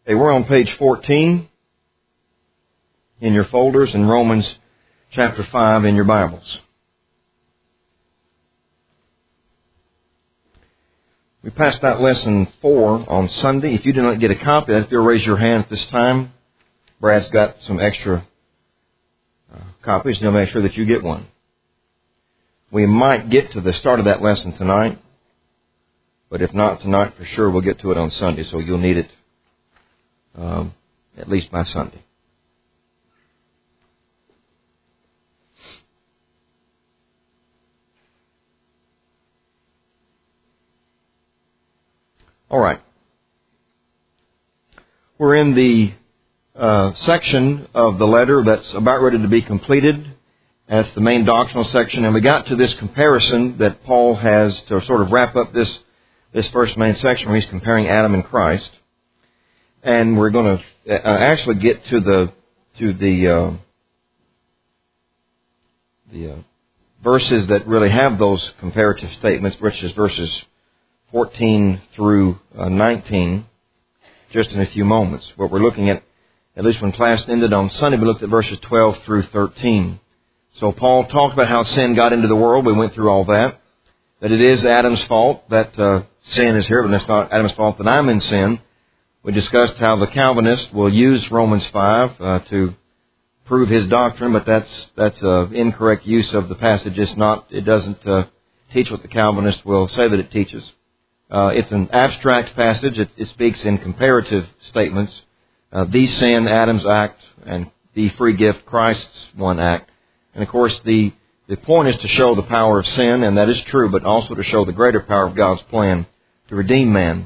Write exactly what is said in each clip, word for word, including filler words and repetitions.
Okay, we're on page fourteen in your folders in Romans chapter five in your Bibles. We passed out lesson four on Sunday. If you did not get a copy of that, if you'll raise your hand at this time, Brad's got some extra uh, copies, and he'll make sure that you get one. We might get to the start of that lesson tonight, but if not tonight, for sure we'll get to it on Sunday, so you'll need it um, at least by Sunday. All right. We're in the uh, section of the letter that's about ready to be completed. That's the main doctrinal section. And we got to this comparison that Paul has to sort of wrap up this, this first main section where he's comparing Adam and Christ. And we're going to uh, actually get to the to the uh, the uh, verses that really have those comparative statements, which is verses fourteen through nineteen, just in a few moments. What we're looking at, at least when class ended on Sunday, we looked at verses twelve through thirteen. So Paul talked about how sin got into the world. We went through all that. That it is Adam's fault that uh, sin is here, but it's not Adam's fault that I'm in sin. We discussed how the Calvinist will use Romans five uh, to prove his doctrine, but that's that's an incorrect use of the passage. It's not. It doesn't uh, teach what the Calvinist will say that it teaches. Uh, it's an abstract passage. It, it speaks in comparative statements. Uh, the sin, Adam's act, and the free gift, Christ's one act. And of course, the, the point is to show the power of sin, and that is true, but also to show the greater power of God's plan to redeem man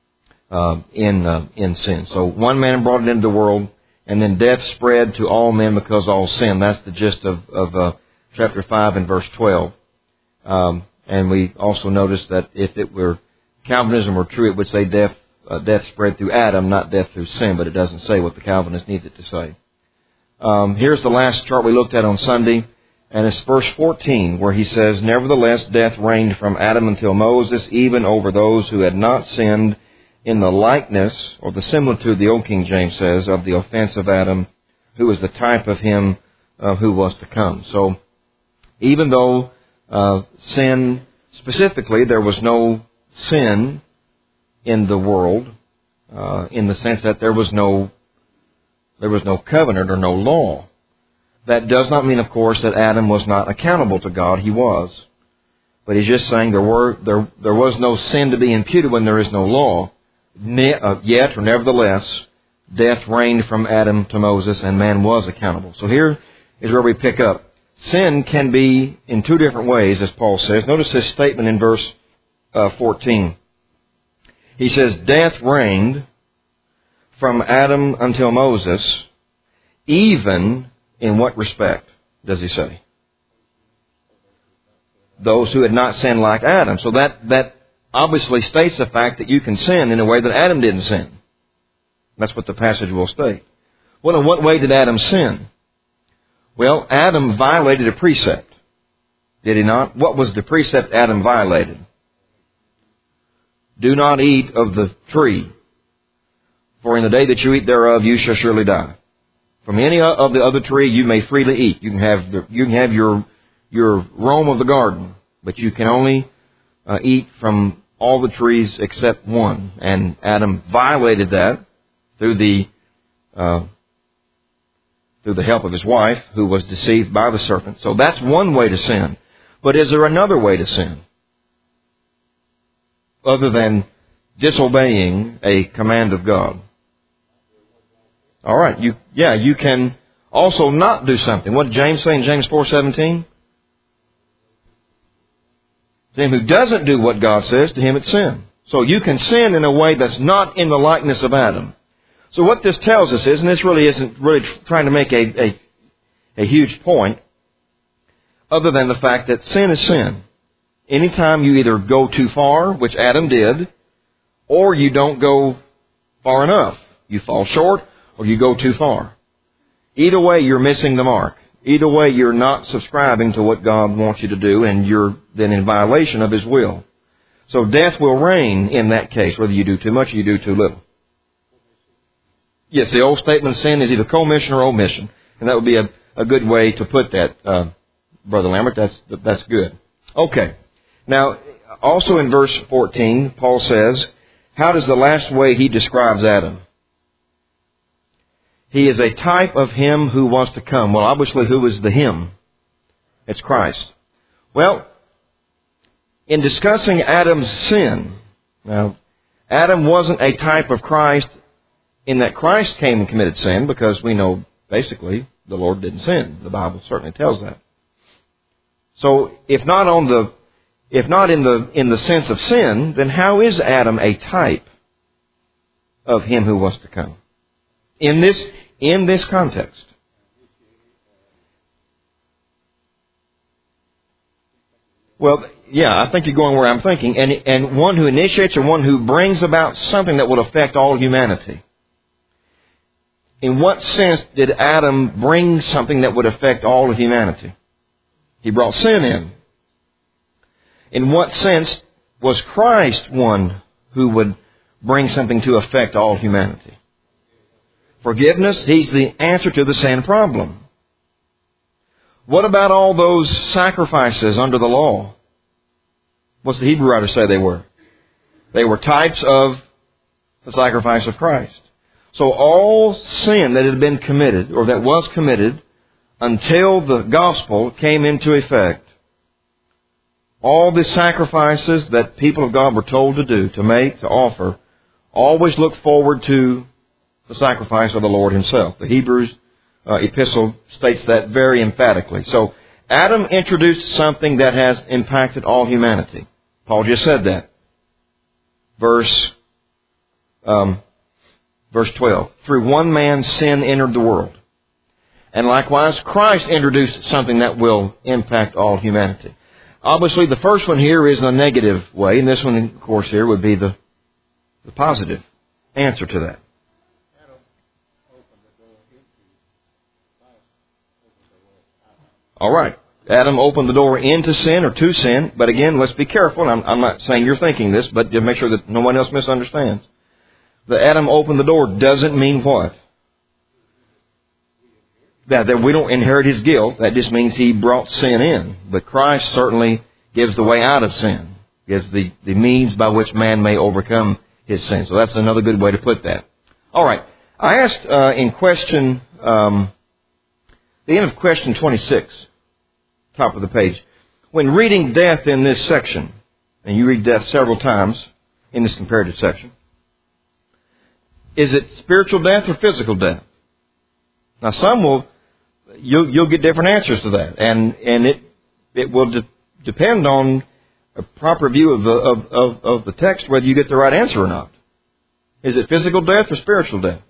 uh, in uh, in sin. So one man brought it into the world, and then death spread to all men because all sin. That's the gist of, of uh, chapter five and verse twelve. Um, and we also noticed that if it were Calvinism were true, it would say death uh, death spread through Adam, not death through sin, but it doesn't say what the Calvinist needs it to say. Um, here's the last chart we looked at on Sunday, and it's verse fourteen, where he says, "Nevertheless, death reigned from Adam until Moses, even over those who had not sinned, in the likeness," or the similitude, the Old King James says, "of the offense of Adam, who was the type of him uh, who was to come." So, even though uh, sin, specifically, there was no sin in the world, uh, in the sense that there was no there was no covenant or no law. That does not mean, of course, that Adam was not accountable to God. He was. But he's just saying there were there there was no sin to be imputed when there is no law. Yet, or nevertheless, death reigned from Adam to Moses, and man was accountable. So here is where we pick up. Sin can be in two different ways, as Paul says. Notice his statement in verse uh, fourteen. He says, "Death reigned from Adam until Moses, even," in what respect does he say? Those who had not sinned like Adam. So that, that obviously states the fact that you can sin in a way that Adam didn't sin. That's what the passage will state. Well, in what way did Adam sin? Well, Adam violated a precept. Did he not? What was the precept Adam violated? "Do not eat of the tree, for in the day that you eat thereof, you shall surely die." From any of the other tree, you may freely eat. You can have the, you can have your your roam of the garden, but you can only uh, eat from all the trees except one. And Adam violated that through the uh, through the help of his wife, who was deceived by the serpent. So that's one way to sin. But is there another way to sin, other than disobeying a command of God? All right, you yeah, you can also not do something. What did James say in James four seventeen? To him who doesn't do what God says, to him it's sin. So you can sin in a way that's not in the likeness of Adam. So what this tells us is, and this really isn't really trying to make a, a, a huge point, other than the fact that sin is sin. Anytime you either go too far, which Adam did, or you don't go far enough. You fall short, or you go too far. Either way, you're missing the mark. Either way, you're not subscribing to what God wants you to do, and you're then in violation of His will. So death will reign in that case, whether you do too much or you do too little. Yes, the old statement of sin is either commission or omission. And that would be a, a good way to put that, uh, Brother Lambert. That's, that's good. Okay. Now, also in verse fourteen, Paul says, how does the last way he describes Adam? He is a type of him who wants to come. Well, obviously, who is the him? It's Christ. Well, in discussing Adam's sin, now, Adam wasn't a type of Christ in that Christ came and committed sin, because we know, basically, the Lord didn't sin. The Bible certainly tells that. So, if not on the, if not in the, in the sense of sin, then how is Adam a type of him who was to come? In this, in this context. Well, yeah, I think you're going where I'm thinking. And, and one who initiates or one who brings about something that will affect all humanity. In what sense did Adam bring something that would affect all of humanity? He brought sin in. In what sense was Christ one who would bring something to affect all humanity? Forgiveness, He's the answer to the sin problem. What about all those sacrifices under the law? What's the Hebrew writer say they were? They were types of the sacrifice of Christ. So all sin that had been committed, or that was committed, until the gospel came into effect, all the sacrifices that people of God were told to do, to make, to offer, always look forward to the sacrifice of the Lord Himself. The Hebrews uh, epistle states that very emphatically. So Adam introduced something that has impacted all humanity. Paul just said that. Verse, um, verse twelve. Through one man sin entered the world. And likewise, Christ introduced something that will impact all humanity. Obviously, the first one here is a negative way, and this one, of course, here would be the, the positive answer to that. All right. Adam opened the door into sin or to sin. But again, let's be careful. I'm, I'm not saying you're thinking this, but to make sure that no one else misunderstands. That Adam opened the door doesn't mean what? That, that we don't inherit his guilt. That just means he brought sin in. But Christ certainly gives the way out of sin. Gives the, the means by which man may overcome his sin. So that's another good way to put that. All right. I asked uh, in question, um, the end of question twenty-six, top of the page. When reading death in this section, and you read death several times in this comparative section, is it spiritual death or physical death? Now some will, you'll, you'll get different answers to that. And, and it, it will de- depend on a proper view of the, of, of, of the text whether you get the right answer or not. Is it physical death or spiritual death?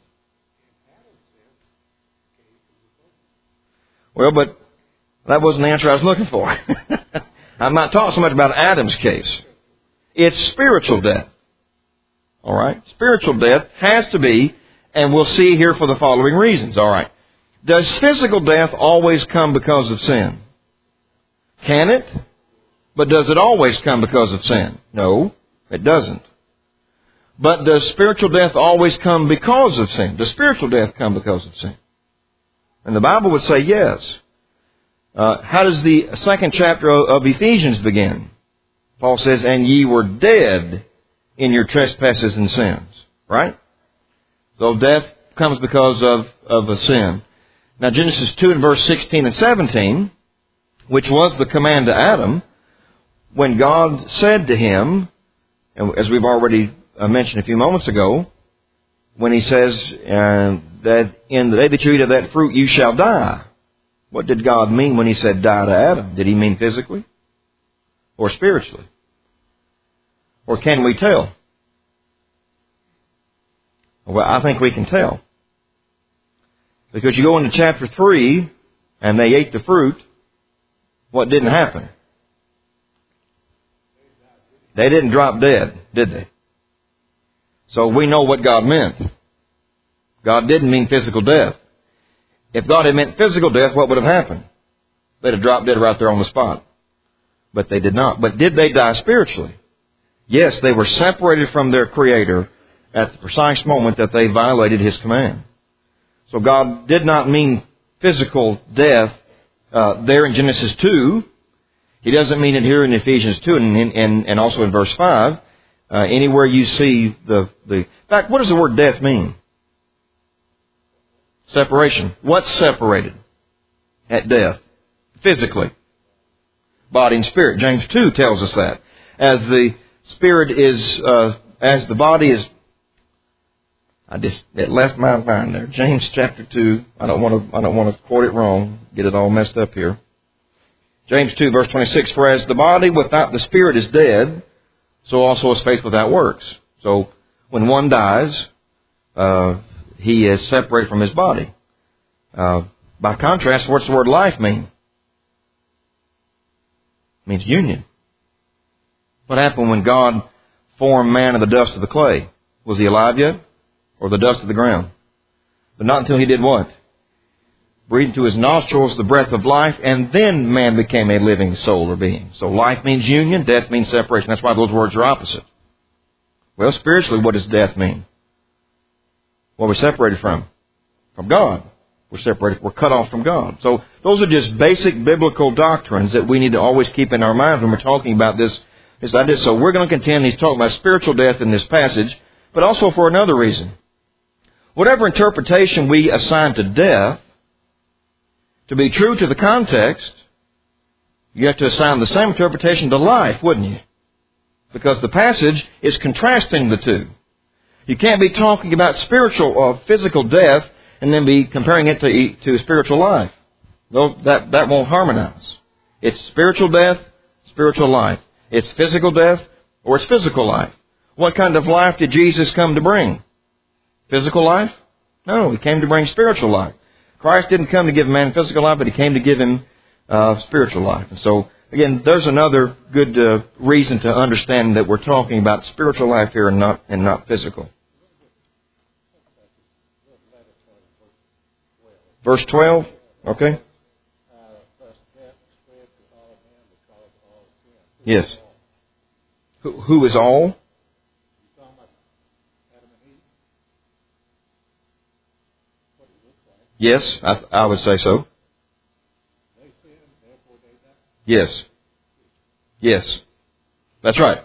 Well, but that wasn't the answer I was looking for. I'm not talking so much about Adam's case. It's spiritual death. All right? Spiritual death has to be, and we'll see here for the following reasons. All right. Does physical death always come because of sin? Can it? But does it always come because of sin? No, it doesn't. But does spiritual death always come because of sin? Does spiritual death come because of sin? And the Bible would say yes. Uh, how does the second chapter of Ephesians begin? Paul says, and ye were dead in your trespasses and sins. Right? So death comes because of, of a sin. Now Genesis two and verse sixteen and seventeen, which was the command to Adam, when God said to him, and as we've already mentioned a few moments ago, when He says uh, that in the day that you eat of that fruit you shall die. What did God mean when He said die to Adam? Did He mean physically? Or spiritually? Or can we tell? Well, I think we can tell. Because you go into chapter three, and they ate the fruit, what didn't happen? They didn't drop dead, did they? So we know what God meant. God didn't mean physical death. If God had meant physical death, what would have happened? They'd have dropped dead right there on the spot. But they did not. But did they die spiritually? Yes, they were separated from their Creator at the precise moment that they violated His command. So God did not mean physical death uh, there in Genesis two. He doesn't mean it here in Ephesians two and, and, and also in verse five. Uh, anywhere you see the, the... In fact, what does the word death mean? Separation. What's separated at death? Physically. Body and spirit. James two tells us that. As the spirit is... Uh, as the body is... I just... It left my mind there. James chapter two. I don't want to... I don't want to quote it wrong. Get it all messed up here. James two verse twenty-six. For as the body without the spirit is dead, so also is faith without works. So when one dies, uh, he is separated from his body. Uh, by contrast, what's the word life mean? It means union. What happened when God formed man of the dust of the clay? Was he alive yet? Or the dust of the ground? But not until he did what? Breathed into his nostrils the breath of life, and then man became a living soul or being. So life means union, death means separation. That's why those words are opposite. Well, spiritually, what does death mean? What we're separated from? From God. We're separated, we're cut off from God. So those are just basic biblical doctrines that we need to always keep in our minds when we're talking about this, this idea. So we're going to contend he's talking about spiritual death in this passage, but also for another reason. Whatever interpretation we assign to death, to be true to the context, you have to assign the same interpretation to life, wouldn't you? Because the passage is contrasting the two. You can't be talking about spiritual or physical death and then be comparing it to, to spiritual life. No, that, that won't harmonize. It's spiritual death, spiritual life. It's physical death, or it's physical life. What kind of life did Jesus come to bring? Physical life? No, He came to bring spiritual life. Christ didn't come to give man physical life, but He came to give him uh, spiritual life. And so, again, there's another good uh, reason to understand that we're talking about spiritual life here and not and not physical. Verse twelve, okay? Yes. Who, who is all? Yes, I, I would say so. Yes. Yes. That's right.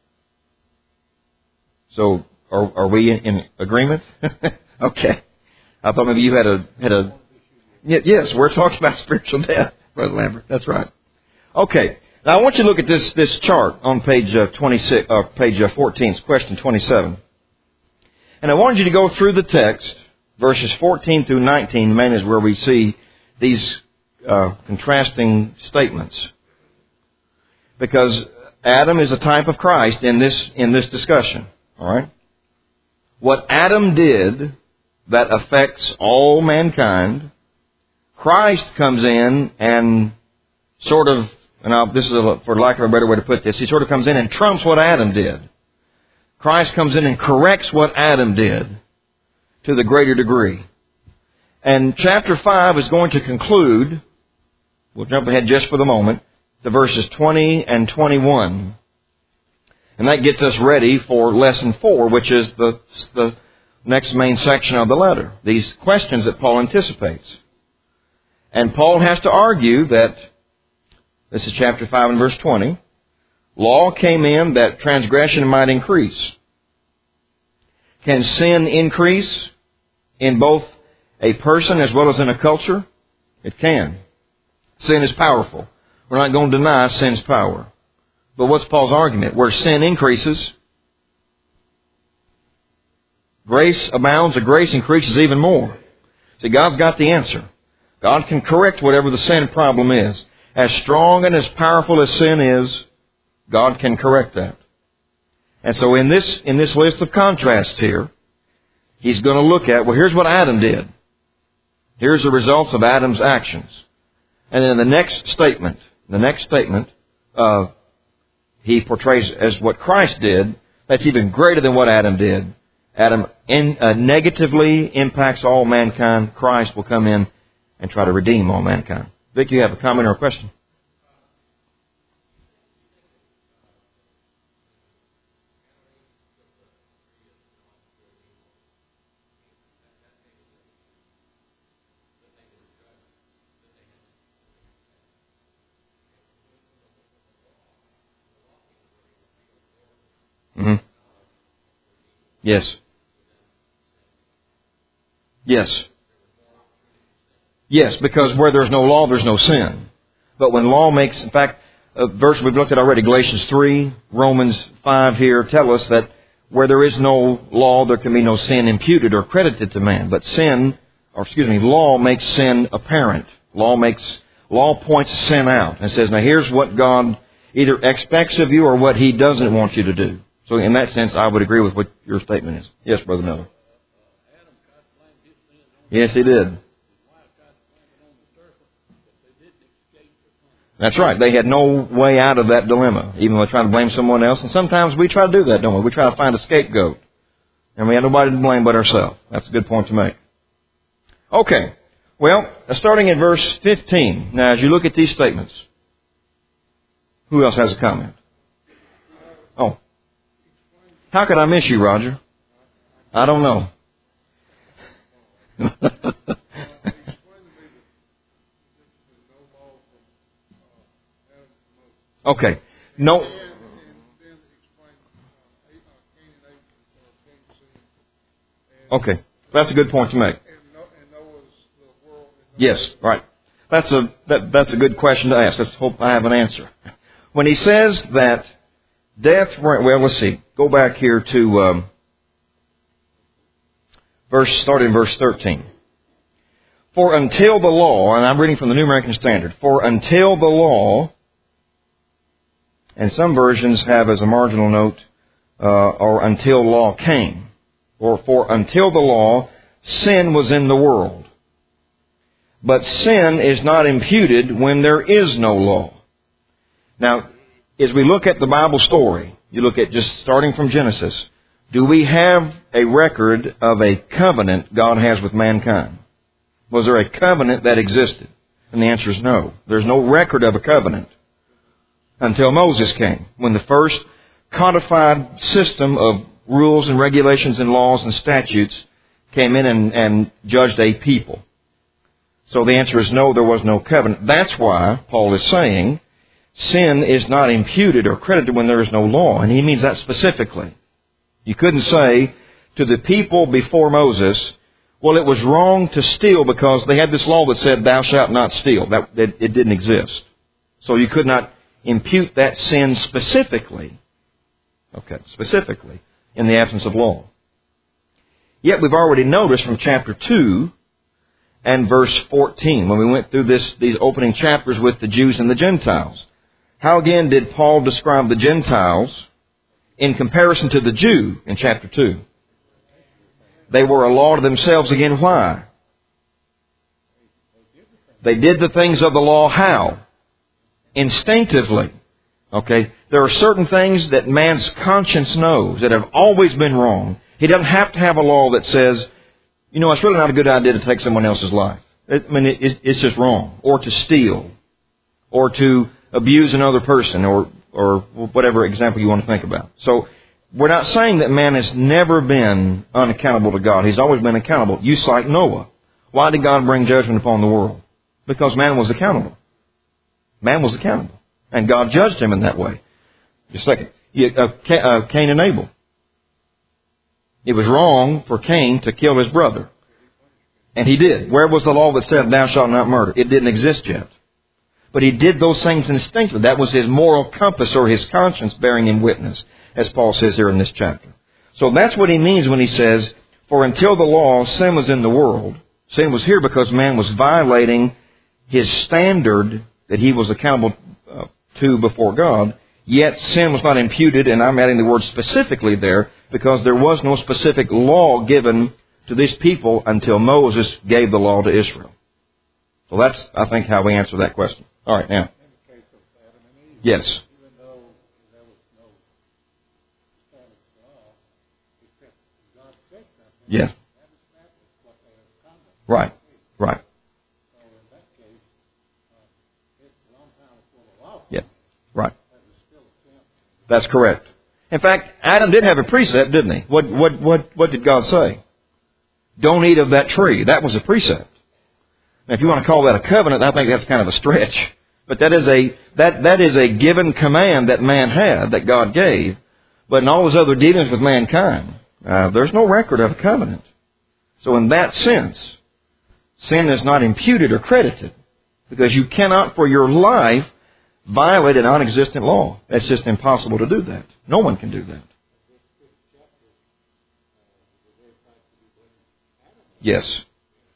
So, are, are we in, in agreement? Okay. I thought maybe you had a had a. Yes, we're talking about spiritual death, Brother Lambert. That's right. Okay. Now I want you to look at this this chart on page uh, twenty-six, uh, page uh, fourteen. It's question twenty-seven, and I wanted you to go through the text, verses fourteen through nineteen. Mainly is where we see these uh, contrasting statements, because Adam is a type of Christ in this in this discussion. All right. What Adam did that affects all mankind, Christ comes in and sort of, and I'll, this is a, for lack of a better way to put this, He sort of comes in and trumps what Adam did. Christ comes in and corrects what Adam did to the greater degree. And chapter five is going to conclude, we'll jump ahead just for the moment, to verses twenty and twenty-one. And that gets us ready for lesson four, which is the, the next main section of the letter. These questions that Paul anticipates. And Paul has to argue that, this is chapter five and verse twenty, law came in that transgression might increase. Can sin increase in both a person as well as in a culture? It can. Sin is powerful. We're not going to deny sin's power. But what's Paul's argument? Where sin increases, grace abounds, or grace increases even more. See, God's got the answer. God can correct whatever the sin problem is. As strong and as powerful as sin is, God can correct that. And so in this, in this list of contrasts here, he's going to look at, well, here's what Adam did. Here's the results of Adam's actions. And in the next statement, the next statement, uh, he portrays as what Christ did. That's even greater than what Adam did. Adam in, uh, negatively impacts all mankind. Christ will come in and try to redeem all mankind. Vic, you have a comment or a question? Yes. Yes. Yes, because where there's no law, there's no sin. But when law makes, in fact, a verse we've looked at already, Galatians three, Romans five here tell us that where there is no law, there can be no sin imputed or credited to man. But sin, or excuse me, law makes sin apparent. Law makes, law points sin out and says, now here's what God either expects of you or what He doesn't want you to do. So in that sense, I would agree with what your statement is. Yes, Brother Miller. Yes, he did. That's right. They had no way out of that dilemma, even though they tried to blame someone else. And sometimes we try to do that, don't we? We try to find a scapegoat. And we have nobody to blame but ourselves. That's a good point to make. Okay. Well, starting in verse fifteen. Now, as you look at these statements, who else has a comment? Oh. How could I miss you, Roger? I don't know. Okay. No. Okay. That's a good point to make. Yes, right. That's a that, that's a good question to ask. Let's hope I have an answer. When he says that death, well, let's see. Go back here to um, verse, starting in verse thirteen. For until the law, and I'm reading from the New American Standard, for until the law, and some versions have as a marginal note, uh, or until law came, or for until the law, sin was in the world. But sin is not imputed when there is no law. Now, as we look at the Bible story, you look at just starting from Genesis, do we have a record of a covenant God has with mankind? Was there a covenant that existed? And the answer is no. There's no record of a covenant until Moses came, when the first codified system of rules and regulations and laws and statutes came in and, and judged a people. So the answer is no, there was no covenant. That's why Paul is saying sin is not imputed or credited when there is no law. And he means that specifically. You couldn't say to the people before Moses, well, it was wrong to steal because they had this law that said, thou shalt not steal. That, it, it didn't exist. So you could not impute that sin specifically, okay, specifically, in the absence of law. Yet we've already noticed from chapter two and verse fourteen, when we went through this, these opening chapters with the Jews and the Gentiles, how again did Paul describe the Gentiles in comparison to the Jew in chapter two? They were a law to themselves again. Why? They did the things of the law how? Instinctively. Okay? There are certain things that man's conscience knows that have always been wrong. He doesn't have to have a law that says, you know, it's really not a good idea to take someone else's life. It, I mean, it, it, it's just wrong. Or to steal. Or to abuse another person. Or, or whatever example you want to think about. So, we're not saying that man has never been unaccountable to God. He's always been accountable. You cite Noah. Why did God bring judgment upon the world? Because man was accountable. Man was accountable. And God judged him in that way. Just like uh, Cain and Abel. It was wrong for Cain to kill his brother. And he did. Where was the law that said, thou shalt not murder? It didn't exist yet. But he did those things instinctively. That was his moral compass or his conscience bearing him witness, as Paul says here in this chapter. So that's what he means when he says, for until the law, sin was in the world. Sin was here because man was violating his standard that he was accountable uh, to before God. Yet sin was not imputed, and I'm adding the word specifically there, because there was no specific law given to these people until Moses gave the law to Israel. So that's, I think, how we answer that question. All right, now. Yes. Yes. Right. Right. Yeah. Right. That's correct. In fact, Adam did have a precept, didn't he? What what what what did God say? Don't eat of that tree. That was a precept. Now, if you want to call that a covenant, I think that's kind of a stretch. But that is a that that is a given command that man had, that God gave. But in all his other dealings with mankind, Uh, there's no record of a covenant. So in that sense, sin is not imputed or credited, because you cannot for your life violate a non-existent law. It's just impossible to do that. No one can do that. Yes.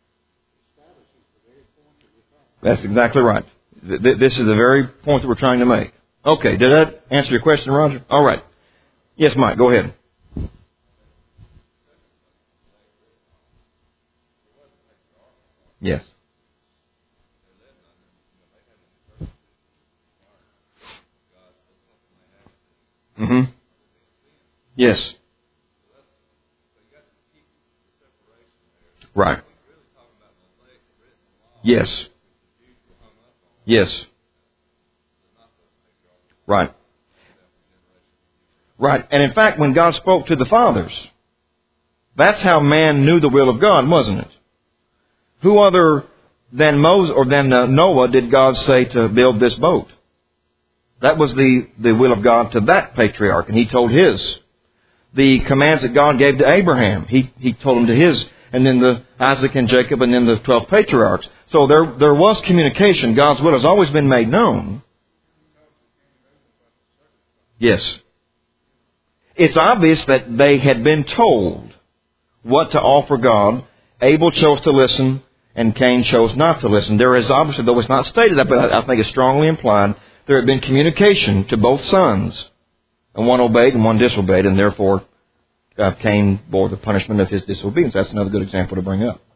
That's exactly right. This is the very point that we're trying to make. Okay, did that answer your question, Roger? All right. Yes, Mike, go ahead. Yes. Mm-hmm. Yes. Right. Yes. Yes. Right. Right. And in fact, when God spoke to the fathers, that's how man knew the will of God, wasn't it? Who other than Moses or than uh, Noah did God say to build this boat? That was the, the will of God to that patriarch, and he told his. The commands that God gave to Abraham, he, he told them to his, and then the Isaac and Jacob, and then the twelve patriarchs. So there, there was communication. God's will has always been made known. Yes. It's obvious that they had been told what to offer God. Abel chose to listen, and Cain chose not to listen. There is obviously, though it's not stated, but I think it's strongly implied, there had been communication to both sons. And one obeyed and one disobeyed, and therefore uh, Cain bore the punishment of his disobedience. That's another good example to bring up.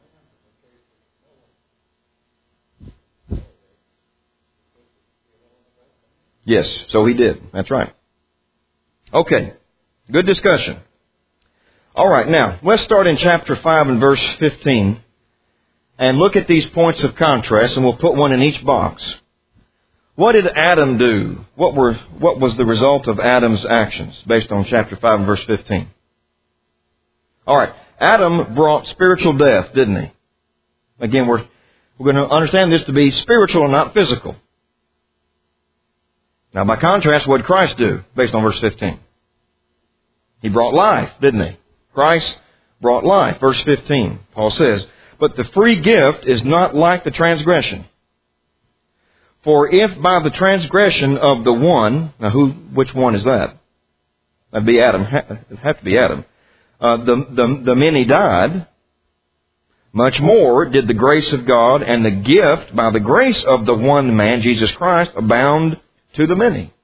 Yes, so he did. That's right. Okay, good discussion. All right, now, let's start in chapter five and verse fifteen and look at these points of contrast, and we'll put one in each box. What did Adam do? What were what was the result of Adam's actions based on chapter five and verse fifteen? All right, Adam brought spiritual death, didn't he? Again, we're we're going to understand this to be spiritual and not physical. Now, by contrast, what did Christ do based on verse fifteen? He brought life, didn't he? Christ brought life. Verse fifteen, Paul says, "But the free gift is not like the transgression. For if by the transgression of the one," now who, which one is that? That'd be Adam. It'd have to be Adam. Uh, the, the, the many died, much more did the grace of God and the gift by the grace of the one man, Jesus Christ, abound to the many.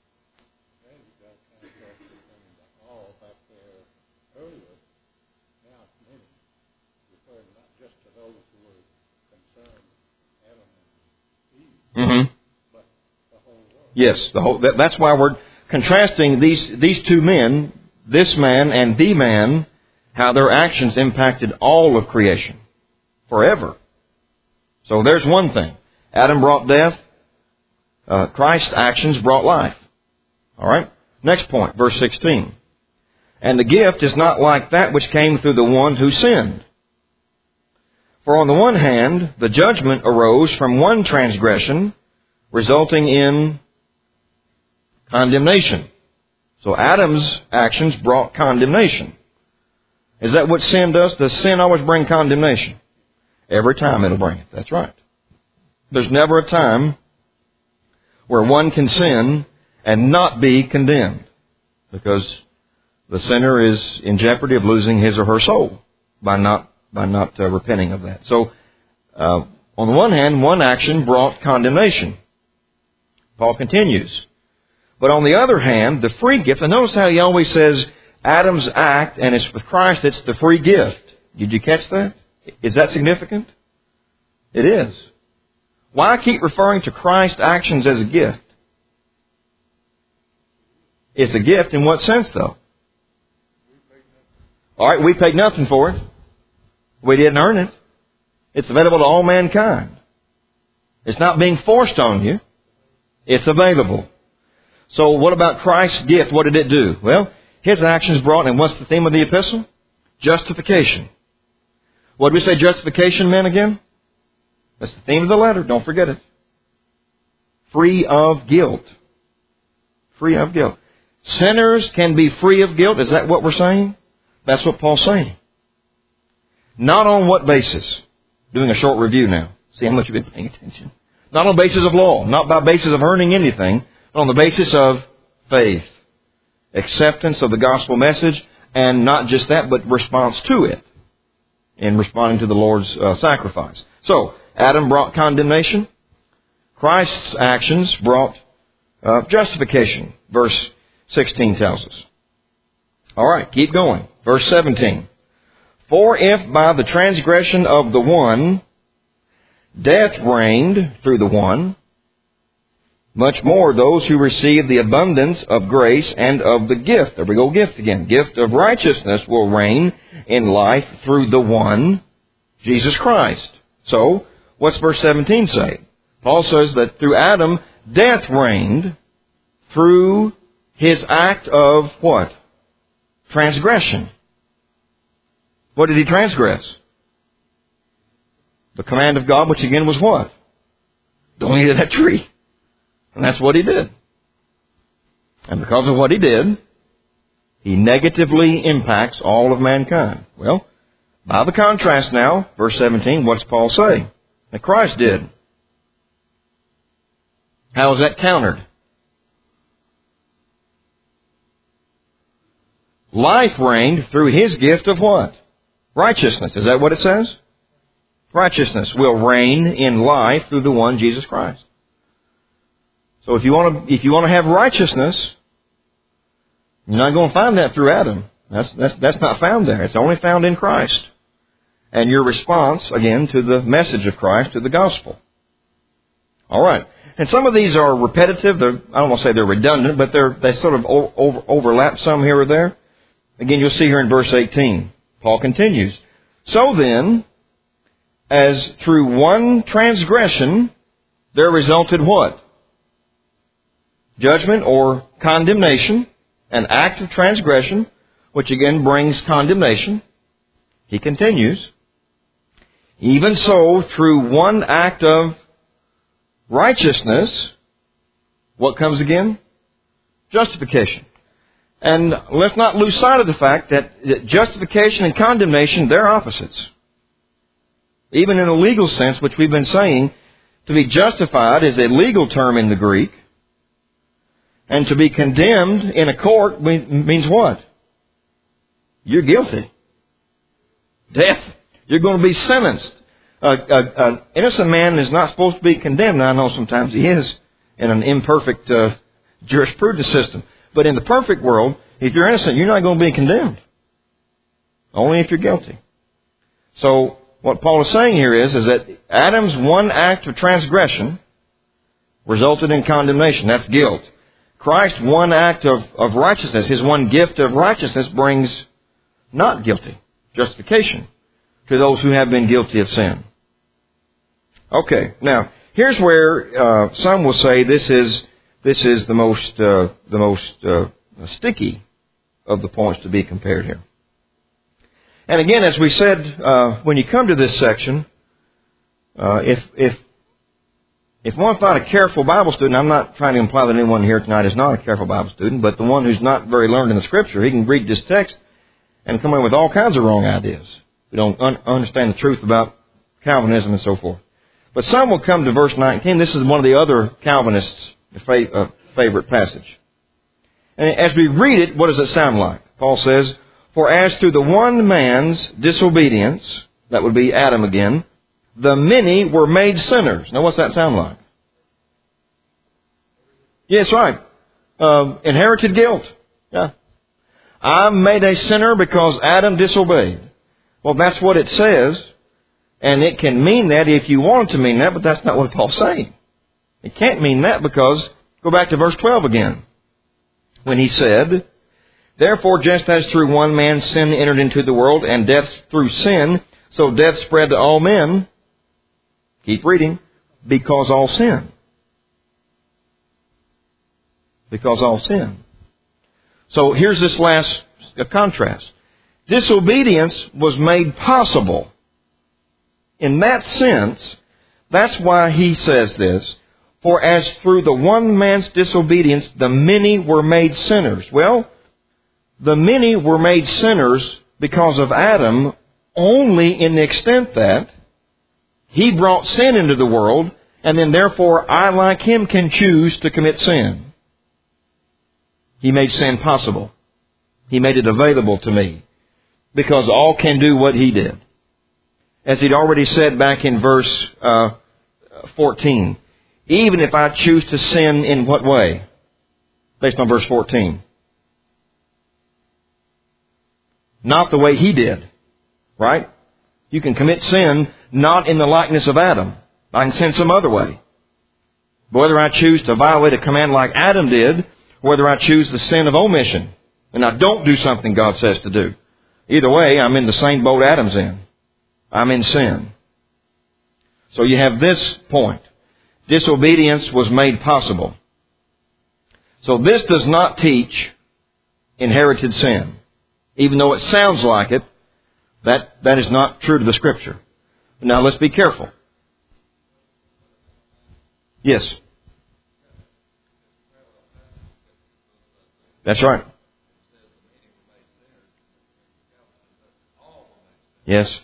Mm-hmm. Yes, the whole, that, that's why we're contrasting these these two men, this man and the man, how their actions impacted all of creation forever. So there's one thing. Adam brought death. Uh, Christ's actions brought life. All right? Next point, verse sixteen. "And the gift is not like that which came through the one who sinned. For on the one hand, the judgment arose from one transgression, resulting in condemnation." So Adam's actions brought condemnation. Is that what sin does? Does sin always bring condemnation? Every time it'll bring it. That's right. There's never a time where one can sin and not be condemned, because the sinner is in jeopardy of losing his or her soul by not by not uh, repenting of that. So, uh, on the one hand, one action brought condemnation. Paul continues. "But on the other hand, the free gift," and notice how he always says Adam's act, and it's with Christ, it's the free gift. Did you catch that? Is that significant? It is. Why keep referring to Christ's actions as a gift? It's a gift in what sense, though? All right, we paid nothing for it. We didn't earn it. It's available to all mankind. It's not being forced on you. It's available. So what about Christ's gift? What did it do? Well, His actions brought, and what's the theme of the epistle? Justification. What did we say justification meant again? That's the theme of the letter. Don't forget it. Free of guilt. Free of guilt. Sinners can be free of guilt. Is that what we're saying? That's what Paul's saying. Not on what basis? Doing a short review now. See how much you've been paying attention. Not on the basis of law. Not by basis of earning anything. But on the basis of faith. Acceptance of the gospel message. And not just that, but response to it. In responding to the Lord's uh, sacrifice. So, Adam brought condemnation. Christ's actions brought uh, justification. Verse sixteen tells us. All right, keep going. Verse seventeen. For if by the transgression of the one death reigned through the one, much more those who receive the abundance of grace and of the gift, there we go, gift again, gift of righteousness will reign in life through the one, Jesus Christ. So, what's verse seventeen say? Paul says that through Adam, death reigned through his act of what? Transgression. What did he transgress? The command of God, which again was what? Don't eat of that tree. And that's what he did. And because of what he did, he negatively impacts all of mankind. Well, by the contrast now, verse seventeen, what's Paul say? That Christ did. How is that countered? Life reigned through his gift of what? Righteousness. Is that what it says? Righteousness will reign in life through the one, Jesus Christ. So if you want to, if you want to have righteousness, you're not going to find that through Adam. That's, that's, that's not found there. It's only found in Christ. And your response, again, to the message of Christ, to the gospel. All right. And some of these are repetitive. They're, I don't want to say they're redundant, but they're, they sort of over, overlap some here or there. Again, you'll see here in verse eighteen. Paul continues. So then, as through one transgression, there resulted what? Judgment or condemnation. An act of transgression, which again brings condemnation. He continues. Even so, through one act of righteousness, what comes again? Justification. And let's not lose sight of the fact that justification and condemnation, they're opposites. Even in a legal sense, which we've been saying, to be justified is a legal term in the Greek. And to be condemned in a court means what? You're guilty. Death. You're going to be sentenced. An innocent man is not supposed to be condemned. Now, I know sometimes he is in an imperfect uh, jurisprudence system. But in the perfect world, if you're innocent, you're not going to be condemned. Only if you're guilty. So, what Paul is saying here is, is that Adam's one act of transgression resulted in condemnation. That's guilt. Christ's one act of, of righteousness, his one gift of righteousness brings not guilty, justification to those who have been guilty of sin. Okay, now, here's where uh, some will say this is this is the most uh, the most uh, sticky of the points to be compared here. And again, as we said, uh, when you come to this section, uh, if if if one's not a careful Bible student, I'm not trying to imply that anyone here tonight is not a careful Bible student, but the one who's not very learned in the Scripture, he can read this text and come in with all kinds of wrong ideas. We don't un- understand the truth about Calvinism and so forth. But some will come to verse nineteen. This is one of the other Calvinists' fa- uh, favorite passage. And as we read it, what does it sound like? Paul says, for as through the one man's disobedience, that would be Adam again, the many were made sinners. Now what's that sound like? Yes, right. Uh, inherited guilt. Yeah. I'm made a sinner because Adam disobeyed. Well, that's what it says. And it can mean that if you want it to mean that, but that's not what Paul's saying. It can't mean that because, go back to verse twelve again. When he said, therefore, just as through one man sin entered into the world, and death through sin, so death spread to all men. Keep reading. Because all sin. Because all sin. So here's this last contrast. Disobedience was made possible. In that sense, that's why he says this. For as through the one man's disobedience, the many were made sinners. Well, the many were made sinners because of Adam only in the extent that he brought sin into the world, and then therefore I, like him, can choose to commit sin. He made sin possible. He made it available to me, because all can do what he did. As he'd already said back in verse uh, fourteen, even if I choose to sin in what way? Based on verse fourteen. Not the way he did. Right? You can commit sin not in the likeness of Adam. I can sin some other way. Whether I choose to violate a command like Adam did, whether I choose the sin of omission, and I don't do something God says to do. Either way, I'm in the same boat Adam's in. I'm in sin. So you have this point. Disobedience was made possible. So this does not teach inherited sin. Even though it sounds like it, that, that is not true to the Scripture. Now let's be careful. Yes. That's right. Yes.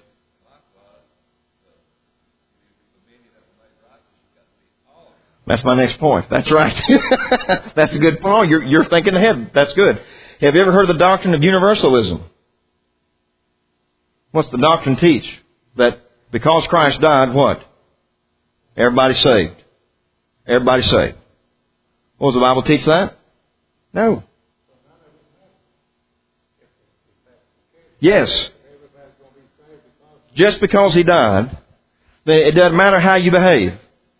That's my next point. That's right. That's a good point. You're, you're thinking ahead. That's good. Have you ever heard of the doctrine of universalism? What's the doctrine teach? That because Christ died, what? Everybody's saved. Everybody's saved. Well, does the Bible teach that? No. Yes. Just because he died, it doesn't matter how you behave.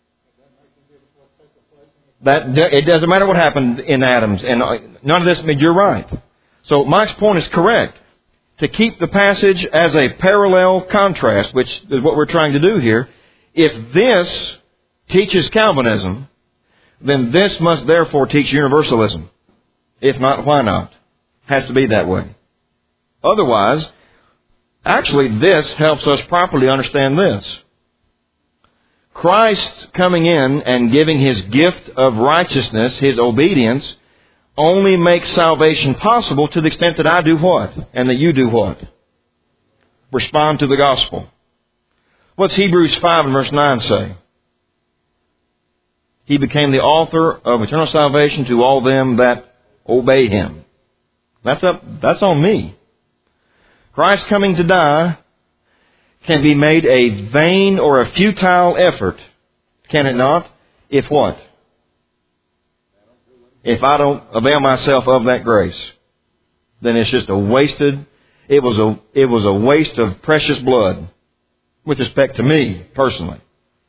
That it doesn't matter what happened in Adam's, and none of this. I mean, you're right. So Mike's point is correct. To keep the passage as a parallel contrast, which is what we're trying to do here, if this teaches Calvinism, then this must therefore teach universalism. If not, why not? Has to be that way. Otherwise, actually, this helps us properly understand this. Christ coming in and giving His gift of righteousness, His obedience, only makes salvation possible to the extent that I do what? And that you do what? Respond to the gospel. What's Hebrews five and verse nine say? He became the author of eternal salvation to all them that obey Him. That's up, that's on me. Christ coming to die can be made a vain or a futile effort, can it not? If what? If I don't avail myself of that grace, then it's just a wasted, it was a, it was a waste of precious blood with respect to me personally.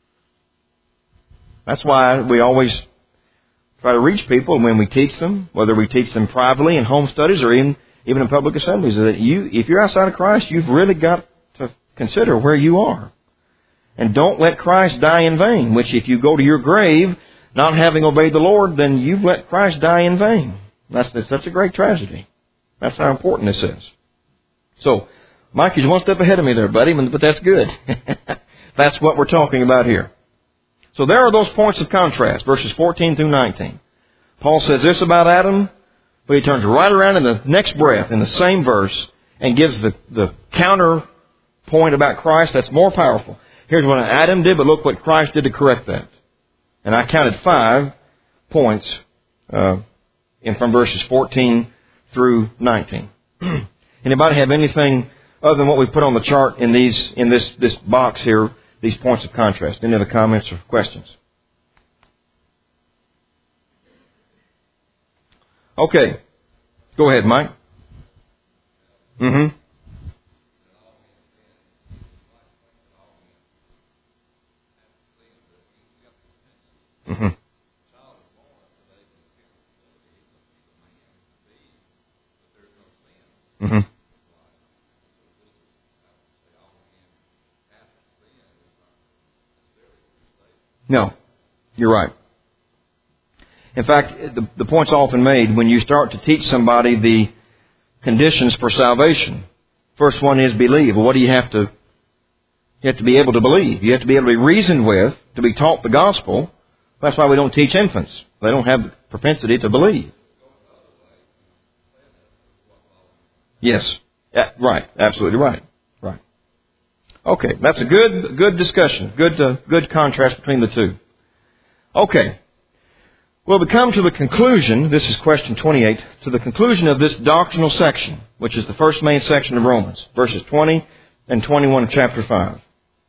That's why we always try to reach people when we teach them, whether we teach them privately in home studies or even, even in public assemblies, that you, if you're outside of Christ, you've really got to consider where you are. And don't let Christ die in vain, which if you go to your grave not having obeyed the Lord, then you've let Christ die in vain. That's, that's such a great tragedy. That's how important this is. So, Mike, you're one step ahead of me there, buddy, but that's good. That's what we're talking about here. So there are those points of contrast, verses fourteen through nineteen. Paul says this about Adam, but he turns right around in the next breath, in the same verse, and gives the, the counter point about Christ that's more powerful. Here's what Adam did, but look what Christ did to correct that. And I counted five points uh, in from verses fourteen through nineteen. Anybody have anything other than what we put on the chart in these in this this box here? These points of contrast. Any other comments or questions? Okay. Go ahead, Mike. Mm-hmm. Mm-hmm. Mm-hmm. No, you're right. In fact, the, the point's often made when you start to teach somebody the conditions for salvation. First one is believe. Well, what do you have to, you have to be able to believe. You have to be able to be reasoned with, to be taught the gospel. That's why we don't teach infants. They don't have the propensity to believe. Yes. Yeah, right. Absolutely right. Right. Okay. That's a good, good discussion. Good, uh, good contrast between the two. Okay. Well, we come to the conclusion, this is question twenty-eight, to the conclusion of this doctrinal section, which is the first main section of Romans, verses twenty and twenty-one of chapter five.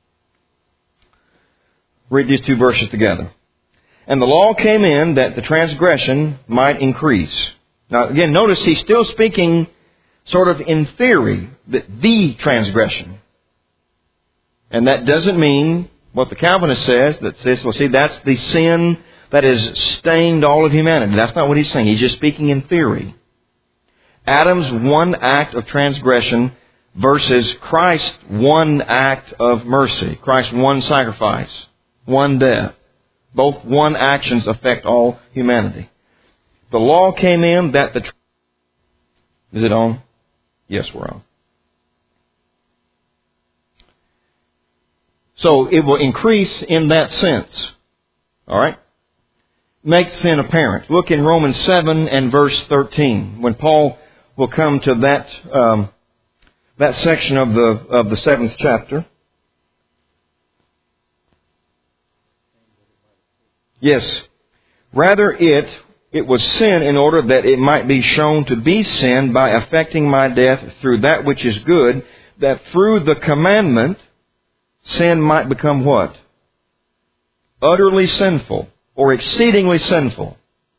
Read these two verses together. And the law came in that the transgression might increase. Now, again, notice he's still speaking sort of in theory, that the transgression. And that doesn't mean what the Calvinist says, that says, well, see, that's the sin that has stained all of humanity. That's not what he's saying. He's just speaking in theory. Adam's one act of transgression versus Christ's one act of mercy. Christ's one sacrifice, one death. Both one actions affect all humanity. The law came in that the... Is it on? Yes, we're on. So it will increase in that sense. All right? Make sin apparent. Look in Romans seven and verse thirteen, when Paul will come to that um, that section of the of the seventh chapter. Yes, rather it it was sin in order that it might be shown to be sin by affecting my death through that which is good, that through the commandment sin might become what? Utterly sinful. Or exceedingly sinful.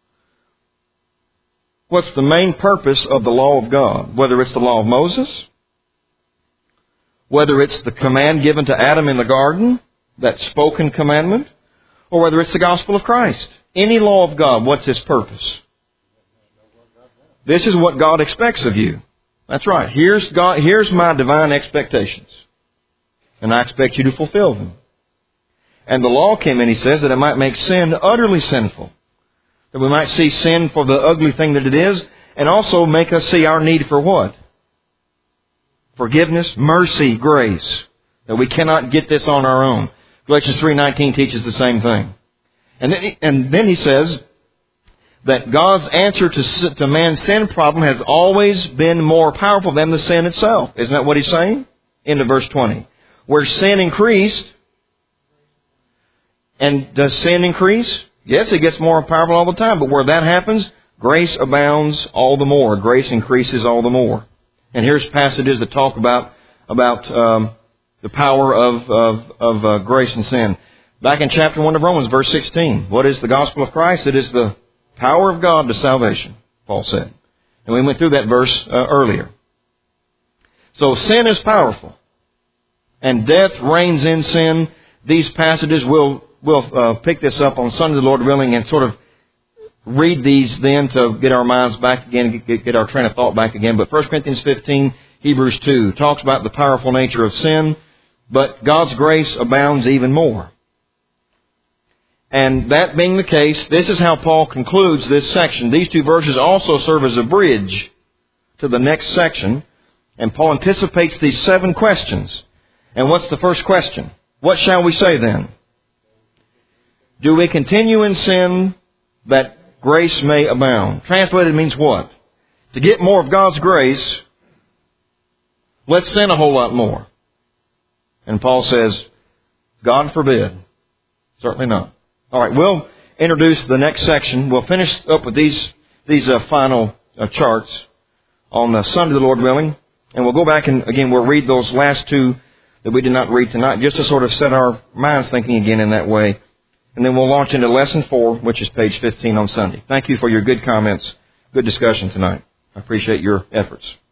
What's the main purpose of the law of God? Whether it's the law of Moses, whether it's the command given to Adam in the garden, that spoken commandment, or whether it's the gospel of Christ. Any law of God, what's its purpose? This is what God expects of you. That's right. Here's God, here's my divine expectations. And I expect you to fulfill them. And the law came in, he says, that it might make sin utterly sinful. That we might see sin for the ugly thing that it is, and also make us see our need for what? Forgiveness, mercy, grace. That we cannot get this on our own. Galatians three nineteen teaches the same thing. And then, and then he says that God's answer to, to man's sin problem has always been more powerful than the sin itself. Isn't that what he's saying? Into verse twenty. Where sin increased... And does sin increase? Yes, it gets more powerful all the time. But where that happens, grace abounds all the more. Grace increases all the more. And here's passages that talk about about um, the power of of, of uh, grace and sin. Back in chapter one of Romans, verse sixteen. What is the gospel of Christ? It is the power of God to salvation, Paul said. And we went through that verse uh, earlier. So sin is powerful. And death reigns in sin. These passages will... We'll uh, pick this up on Sunday, the Lord willing, and sort of read these then to get our minds back again, get, get our train of thought back again. But First Corinthians fifteen, Hebrews two, talks about the powerful nature of sin, but God's grace abounds even more. And that being the case, this is how Paul concludes this section. These two verses also serve as a bridge to the next section, and Paul anticipates these seven questions. And what's the first question? What shall we say then? Do we continue in sin that grace may abound? Translated means what? To get more of God's grace, let's sin a whole lot more. And Paul says, God forbid. Certainly not. All right, we'll introduce the next section. We'll finish up with these these uh, final uh, charts on the Sunday, the Lord willing. And we'll go back and, again, we'll read those last two that we did not read tonight, just to sort of set our minds thinking again in that way. And then we'll launch into lesson four, which is page fifteen on Sunday. Thank you for your good comments, good discussion tonight. I appreciate your efforts.